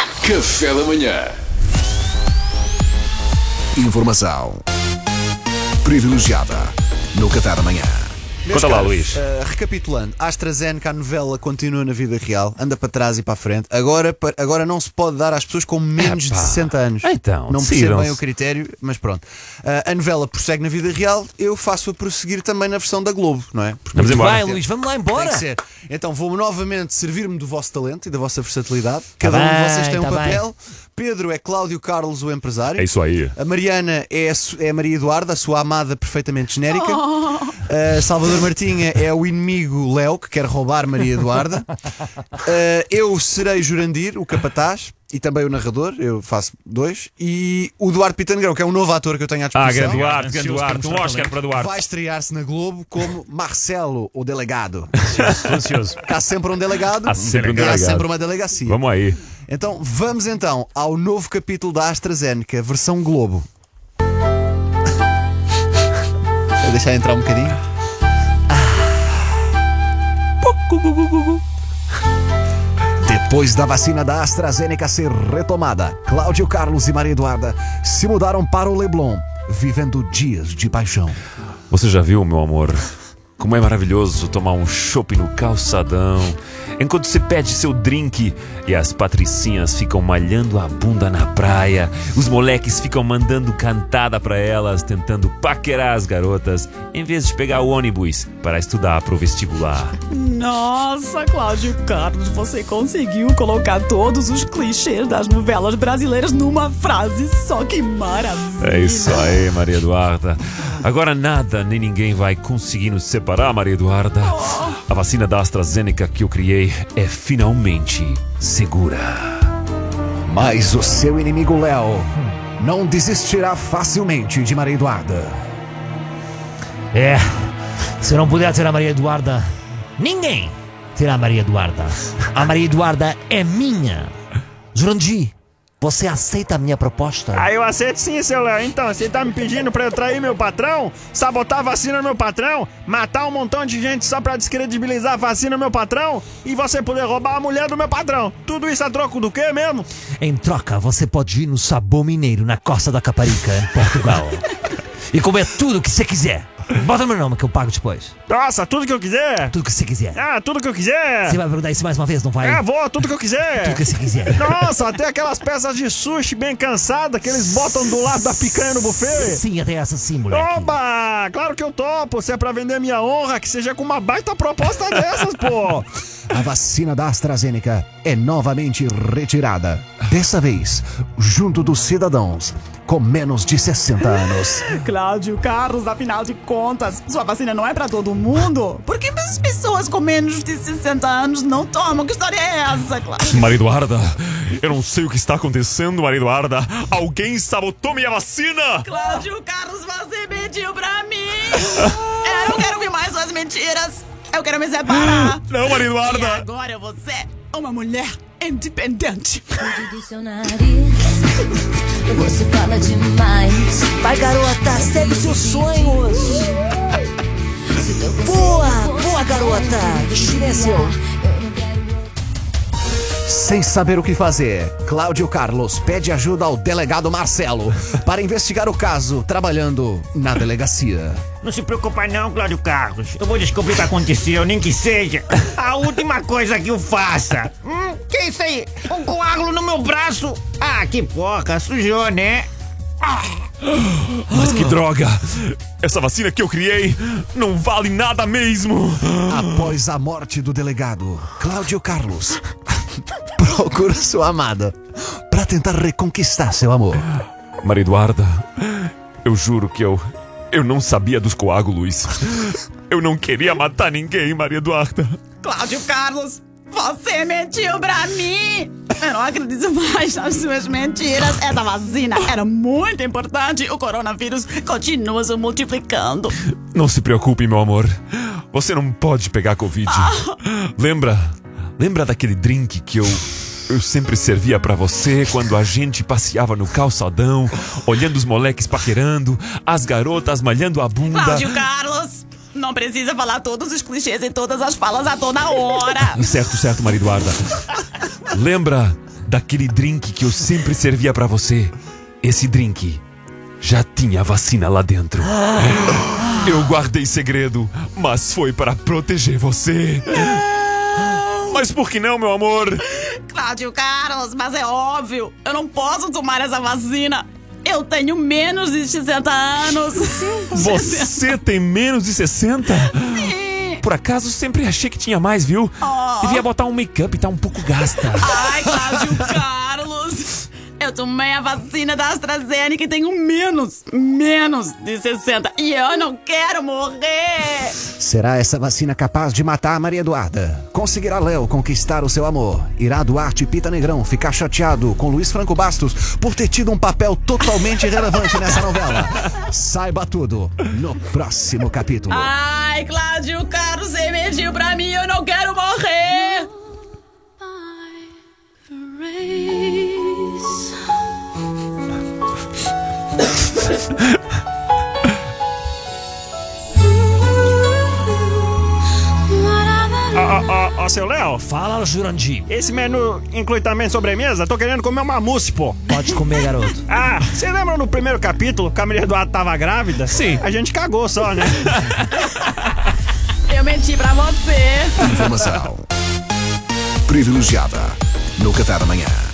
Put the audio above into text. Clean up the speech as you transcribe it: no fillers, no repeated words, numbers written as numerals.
Café da manhã. Informação privilegiada no Café da manhã. Conta lá, Luís. Recapitulando, a AstraZeneca, a novela continua na vida real, anda para trás e para a frente. Agora não se pode dar às pessoas com menos de 60 anos. Então, não percebo bem decidam-se. o critério, mas pronto. A novela prossegue na vida real, eu faço-a prosseguir também na versão da Globo, não é? Porque Vamos embora. Vai, Luís, vamos lá tem embora. que ser. Então vou novamente servir-me do vosso talento e da vossa versatilidade. Cada um bem, de vocês tem um tá papel. Pedro é Cláudio Carlos, o empresário. É isso aí. A Mariana é a Maria Eduarda, a sua amada perfeitamente genérica. Salvador Martinha é o inimigo Léo, que quer roubar Maria Eduarda. Eu serei Jurandir, o capataz, e também o narrador, eu faço dois. E o Duarte Pitangueiro, que é um novo ator que eu tenho à disposição. grande Duarte. Um Oscar para Duarte. Vai estrear-se na Globo como Marcelo, o delegado. Ansioso. Há sempre um delegado, Há sempre um e há delegado. sempre uma delegacia. Vamos aí. Então, vamos ao novo capítulo da AstraZeneca, versão Globo. Vou deixar entrar um bocadinho. Depois da vacina da AstraZeneca ser retomada, Cláudio Carlos e Maria Eduarda se mudaram para o Leblon, vivendo dias de paixão. Você já viu, meu amor, como é maravilhoso tomar um chopp no calçadão enquanto você pede seu drink e as patricinhas ficam malhando a bunda na praia, os moleques ficam mandando cantada pra elas, tentando paquerar as garotas em vez de pegar o ônibus para estudar pro vestibular. Nossa, Cláudio Carlos, você conseguiu colocar todos os clichês das novelas brasileiras numa frase só, que maravilha! É isso aí, Maria Eduarda. Agora nada nem ninguém vai conseguir nos separar, Maria Eduarda. A vacina da AstraZeneca que eu criei é finalmente segura. Mas o seu inimigo Léo não desistirá facilmente de Maria Eduarda. É, se eu não puder ter a Maria Eduarda, ninguém terá a Maria Eduarda. A Maria Eduarda é minha. Jurandir, você aceita a minha proposta? Eu aceito sim, seu Léo. Então, você tá me pedindo pra eu trair meu patrão? Sabotar a vacina do meu patrão? Matar um montão de gente só pra descredibilizar a vacina do meu patrão? E você poder roubar a mulher do meu patrão? Tudo isso a troco do quê mesmo? Em troca, você pode ir no Sabor Mineiro, na Costa da Caparica, em Portugal, e comer tudo o que você quiser. Bota meu nome que eu pago depois. Nossa, tudo que eu quiser? Tudo que você quiser. Ah, tudo que eu quiser? Você vai perguntar isso mais uma vez, não vai? Vou, tudo que eu quiser. Tudo que você quiser. Nossa, até aquelas peças de sushi bem cansadas que eles botam do lado da picanha no buffet. Sim, até essa sim, moleque. Oba! Claro que eu topo. Se é pra vender minha honra, que seja com uma baita proposta dessas, pô. A vacina da AstraZeneca é novamente retirada. Dessa vez, junto dos cidadãos com menos de 60 anos. Cláudio Carlos, afinal de contas, sua vacina não é pra todo mundo? Por que as pessoas com menos de 60 anos não tomam? Que história é essa, Cláudio? Maria Eduarda, eu não sei o que está acontecendo, Maria Eduarda. Alguém sabotou minha vacina! Cláudio Carlos, você mentiu pra mim! Eu não quero ouvir mais suas mentiras! Eu quero me separar! Não, Maria E Eduarda! agora eu vou ser uma mulher independente! Cuide do seu nariz, você fala demais. Vai, garota, segue seus sonhos. Boa, garota. Destino é seu. Sem saber o que fazer, Cláudio Carlos pede ajuda ao delegado Marcelo para investigar o caso, trabalhando na delegacia. Não se preocupa não, Cláudio Carlos. Eu vou descobrir o que aconteceu, nem que seja a última coisa que eu faça. Que isso aí? Um coágulo no meu braço? Ah, que porca, sujou, né? Mas que droga! Essa vacina que eu criei não vale nada mesmo! Após a morte do delegado, Cláudio Carlos procura sua amada para tentar reconquistar seu amor. Maria Eduarda, eu juro que eu não sabia dos coágulos. Eu não queria matar ninguém, Maria Eduarda. Cláudio Carlos, você mentiu pra mim! Eu não acredito mais nas suas mentiras. Essa vacina era muito importante. O coronavírus continua se multiplicando. Não se preocupe, meu amor. Você não pode pegar Covid. Lembra daquele drink que eu sempre servia pra você quando a gente passeava no calçadão, olhando os moleques paquerando, as garotas malhando a bunda? Cláudio Carlos, não precisa falar todos os clichês e todas as falas a toda hora. Certo, Maria Eduarda. Lembra daquele drink que eu sempre servia pra você. Esse drink já tinha vacina lá dentro. Eu guardei segredo, mas foi para proteger você. Mas por que não, meu amor? Cláudio Carlos, mas é óbvio, eu não posso tomar essa vacina. Eu tenho menos de 60 anos. Você tem menos de 60? Sim. Por acaso sempre achei que tinha mais, viu? Devia botar um make-up, tá um pouco gasta. Ai, Cláudio Carlos, eu tomei a vacina da AstraZeneca e tenho menos de 60. E eu não quero morrer. Será essa vacina capaz de matar a Maria Eduarda? Conseguirá Léo conquistar o seu amor? Irá Duarte Pita Negrão ficar chateado com Luiz Franco Bastos por ter tido um papel totalmente irrelevante nessa novela? Saiba tudo no próximo capítulo. Ai, Cláudio Carlos, você mentiu pra mim, eu não quero morrer. Ó, seu Léo, Fala, Jurandir. esse menu inclui também sobremesa? Tô querendo comer uma mousse, pô. Pode comer, garoto. Ah, você lembra no primeiro capítulo que a Maria Eduarda tava grávida? Sim. A gente cagou só, né? Eu menti pra você. Informação privilegiada no Café da Manhã.